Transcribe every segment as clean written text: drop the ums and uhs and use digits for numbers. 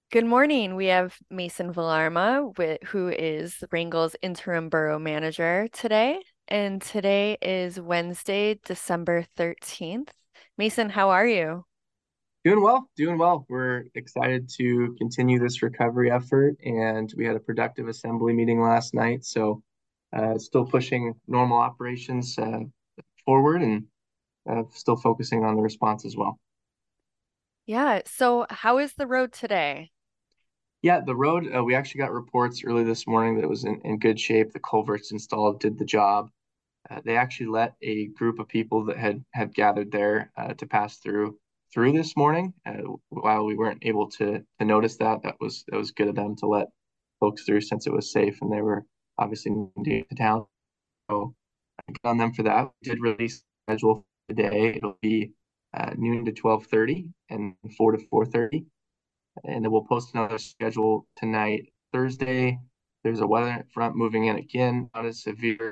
Good morning. We have Mason Villarma, who is Wrangell's interim borough manager today. And today is Wednesday, December 13th. Mason, how are you? Doing well, doing well. We're excited to continue this recovery effort, and we had a productive assembly meeting last night. So, still pushing normal operations forward and still focusing on the response as well. Yeah, so how is the road today? Yeah, the road, we actually got reports early this morning that it was in good shape. The culverts installed did the job. They actually let a group of people that had gathered there to pass through this morning. While we weren't able to notice that, that was good of them to let folks through since it was safe and they were obviously new to town. So I good on them for that. We did release the schedule for today. It'll be noon to 12:30 and 4 to 4:30, and then we'll post another schedule tonight. Thursday, there's a weather front moving in again, not as severe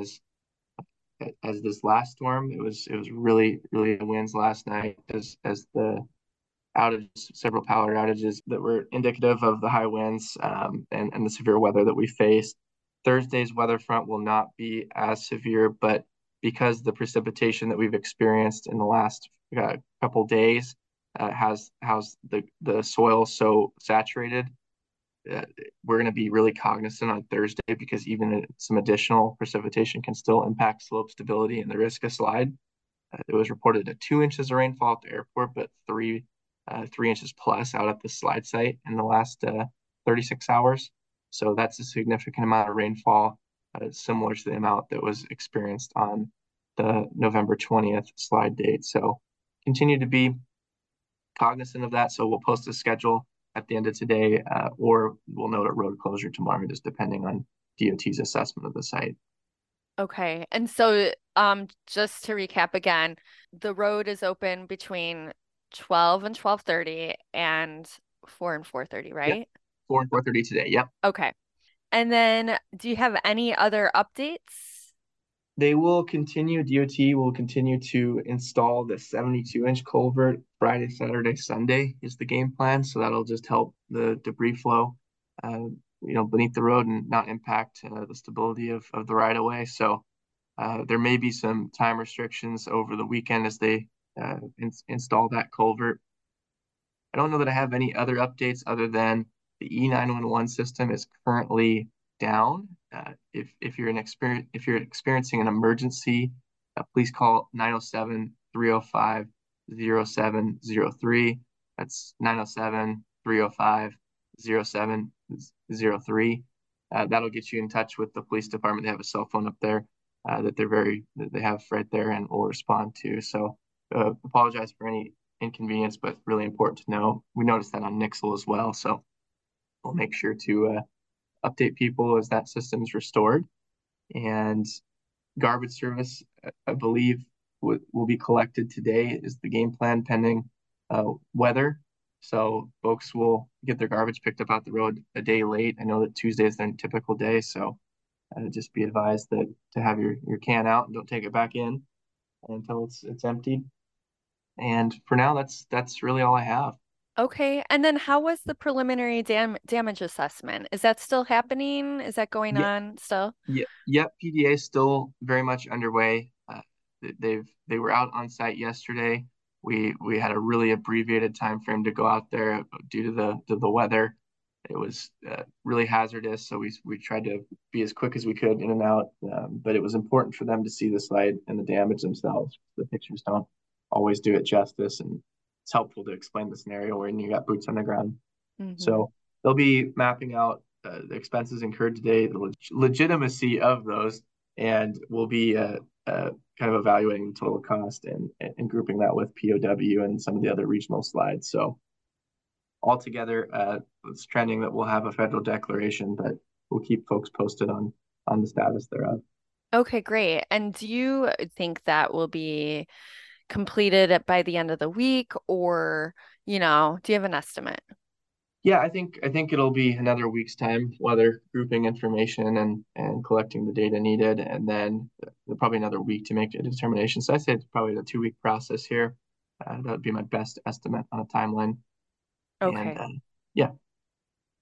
as this last storm. It was really winds last night as the outage, several power outages that were indicative of the high winds and the severe weather that we faced. Thursday's weather front will not be as severe, but because the precipitation that we've experienced in the last couple days has the soil so saturated, uh, we're going to be really cognizant on Thursday because even some additional precipitation can still impact slope stability and the risk of slide. It was reported at 2 inches of rainfall at the airport, but 3 inches plus out at the slide site in the last 36 hours. So that's a significant amount of rainfall, similar to the amount that was experienced on the November 20th slide date. So continue to be cognizant of that. So we'll post a schedule at the end of today, or we'll note a road closure tomorrow, just depending on DOT's assessment of the site. Okay. And so just to recap again, the road is open between 12 and 12:30 and 4 and 4:30, Yep, right? 4 and 4:30 today. Yep. Okay. And then do you have any other updates? They will continue, DOT will continue to install the 72-inch culvert Friday, Saturday, Sunday is the game plan. So that'll just help the debris flow, beneath the road and not impact the stability of the right of way. So there may be some time restrictions over the weekend as they install that culvert. I don't know that I have any other updates other than the E911 system is currently down. If you're experiencing an emergency, please call 907-305-0703. That's 907-305-0703. That'll get you in touch with the police department. They have a cell phone up there that they have right there and will respond to. So apologize for any inconvenience, but really important to know. We noticed that on Nixle as well, so we'll make sure to update people as that system is restored. And garbage service, I believe, will be collected today is the game plan pending weather. So folks will get their garbage picked up out the road a day late. I know that Tuesday is their typical day, so just be advised that to have your can out and don't take it back in until it's emptied. And for now, that's really all I have. Okay. And then how was the preliminary damage assessment? Is that still happening? Is that going Yeah, on still? yep. PDA is still very much underway. They were out on site yesterday. We had a really abbreviated time frame to go out there due to the weather. It was really hazardous, so we tried to be as quick as we could in and out. But it was important for them to see the site and the damage themselves. The pictures don't always do it justice, and it's helpful to explain the scenario when you got boots on the ground. Hmm. So they'll be mapping out the expenses incurred today, the legitimacy of those, and we'll be kind of evaluating the total cost and grouping that with POW and some of the other regional slides. So altogether, it's trending that we'll have a federal declaration, but we'll keep folks posted on the status thereof. Okay, great. And do you think that will be completed by the end of the week or, do you have an estimate? Yeah, I think it'll be another week's time, weather grouping information and collecting the data needed, and then probably another week to make a determination. So I say it's probably a 2 week process here. That would be my best estimate on a timeline. And Okay. yeah,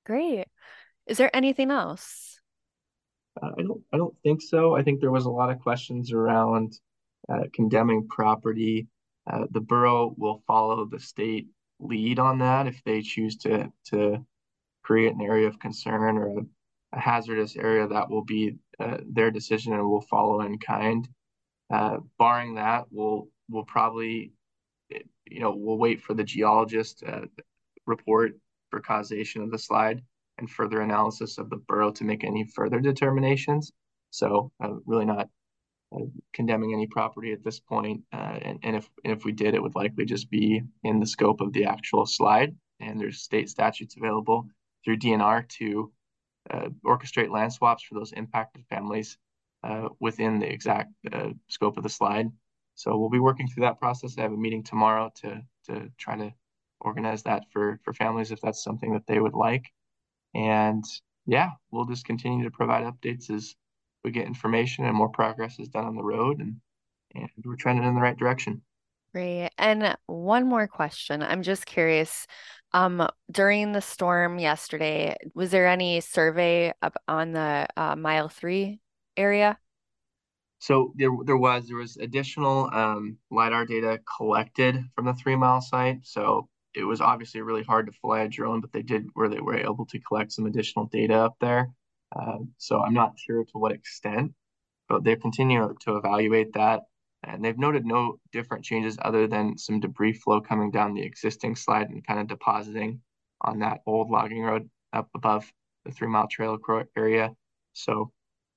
Great. Is there anything else? I don't think so. I think there was a lot of questions around condemning property. The borough will follow the state lead on that if they choose to create an area of concern or a hazardous area. That will be their decision, and we'll follow in kind. Barring that, we'll probably we'll wait for the geologist report for causation of the slide and further analysis of the borough to make any further determinations. So really not condemning any property at this point. And if we did, it would likely just be in the scope of the actual slide. And there's state statutes available through DNR to orchestrate land swaps for those impacted families within the exact scope of the slide. So we'll be working through that process. I have a meeting tomorrow to try to organize that for families if that's something that they would like. And yeah, we'll just continue to provide updates as we get information and more progress is done on the road, and we're trending in the right direction. Great. And one more question. I'm just curious. During the storm yesterday, was there any survey up on the mile three area? So there was additional LiDAR data collected from the 3 Mile site. So it was obviously really hard to fly a drone, but they were able to collect some additional data up there. So I'm not sure to what extent, but they continue to evaluate that. And they've noted no different changes other than some debris flow coming down the existing slide and kind of depositing on that old logging road up above the 3 Mile Trail area. So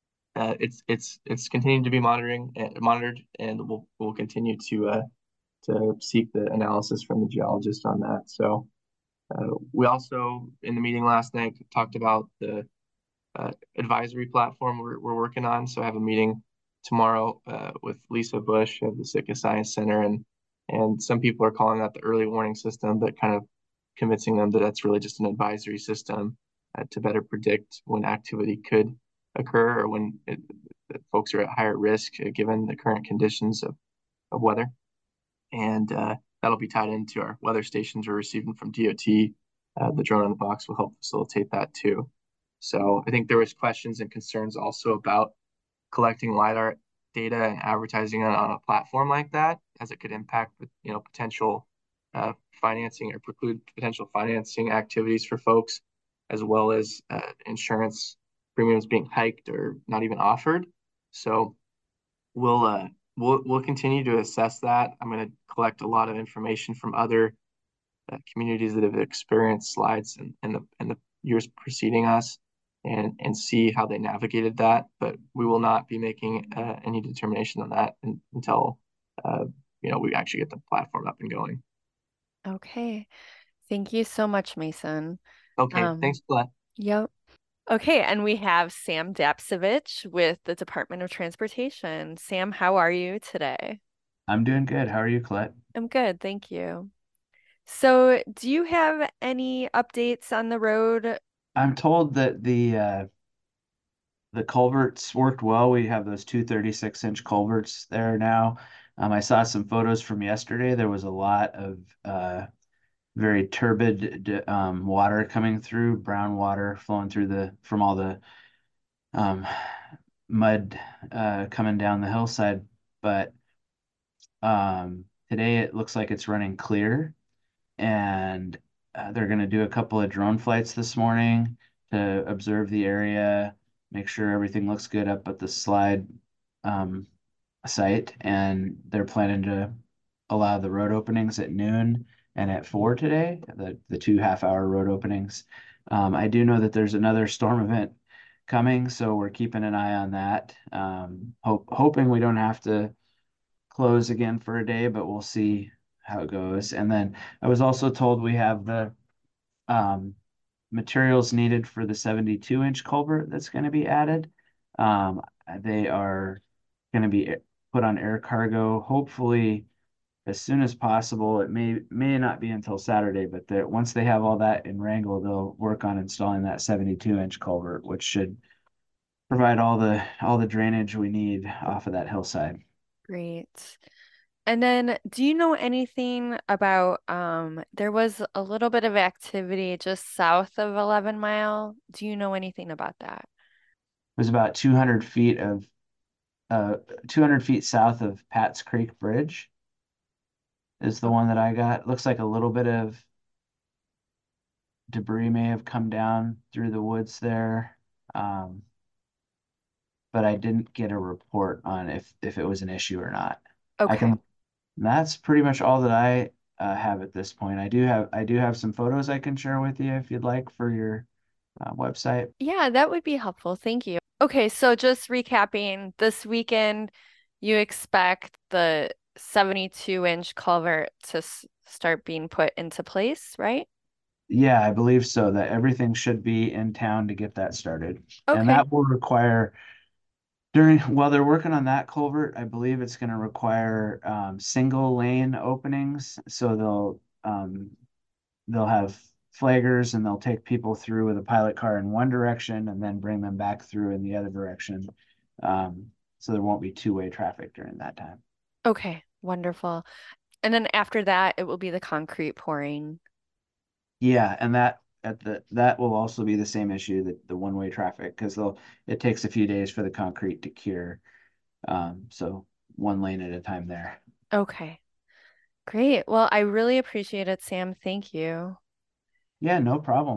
it's continuing to be monitored, and we'll continue to seek the analysis from the geologist on that. So we also in the meeting last night talked about the advisory platform we're working on. So I have a meeting tomorrow with Lisa Bush of the Sitka Science Center, and some people are calling that the early warning system, but kind of convincing them that that's really just an advisory system to better predict when activity could occur or when folks are at higher risk given the current conditions of weather. And that'll be tied into our weather stations we're receiving from DOT. The drone in the box will help facilitate that too. So I think there was questions and concerns also about collecting LiDAR data and advertising it on a platform like that, as it could impact, potential financing or preclude potential financing activities for folks, as well as insurance premiums being hiked or not even offered. So we'll continue to assess that. I'm going to collect a lot of information from other communities that have experienced slides in the years preceding us, and see how they navigated that. But we will not be making any determination on that until we actually get the platform up and going. Okay. Thank you so much, Mason. Okay, Um, thanks for that. yep. Okay, and we have Sam Dapsevich with the Department of Transportation. Sam, how are you today? I'm doing good. How are you, Colette? I'm good, thank you. So, do you have any updates on the road? I'm told that the culverts worked well. We have those two 36-inch culverts there now. I saw some photos from yesterday. There was a lot of very turbid water coming through, brown water flowing through the from all the um, mud coming down the hillside. But today it looks like it's running clear. And they're going to do a couple of drone flights this morning to observe the area, make sure everything looks good up at the slide um, site. And they're planning to allow the road openings at noon and at 4 today, the 2 half-hour road openings. I do know that there's another storm event coming, so we're keeping an eye on that. Hoping we don't have to close again for a day, but we'll see how it goes. And then I was also told we have the um, materials needed for the 72-inch culvert that's going to be added. Um, they are going to be put on air cargo, hopefully as soon as possible. It may not be until Saturday, but once they have all that in Wrangell, they'll work on installing that 72-inch culvert, which should provide all the drainage we need off of that hillside. Great. And then do you know anything about there was a little bit of activity just south of 11 Mile. Do you know anything about that? It was about 200 feet of 200 feet south of Pat's Creek Bridge is the Oh, one that I got. Looks like a little bit of debris may have come down through the woods there. Um, but I didn't get a report on if it was an issue or not. I okay. can. That's pretty much all that I have at this point. I do have some photos I can share with you if you'd like for your website. Yeah, that would be helpful. Thank you. Okay, so just recapping, this weekend you expect the 72-inch culvert to start being put into place, right? Yeah, I believe so. That everything should be in town to get that started, and Okay. that will require during while they're working on that culvert, I believe it's going to require single lane openings. So they'll have flaggers and they'll take people through with a pilot car in one direction and then bring them back through in the other direction. So there won't be two-way traffic during that time. Okay, wonderful. And then after that, it will be the concrete pouring. Yeah, and that will also be the same issue that the one-way traffic because they'll it takes a few days for the concrete to cure. So one lane at a time there. Okay, great. Well, I really appreciate it, Sam. Thank you. Yeah, no problem.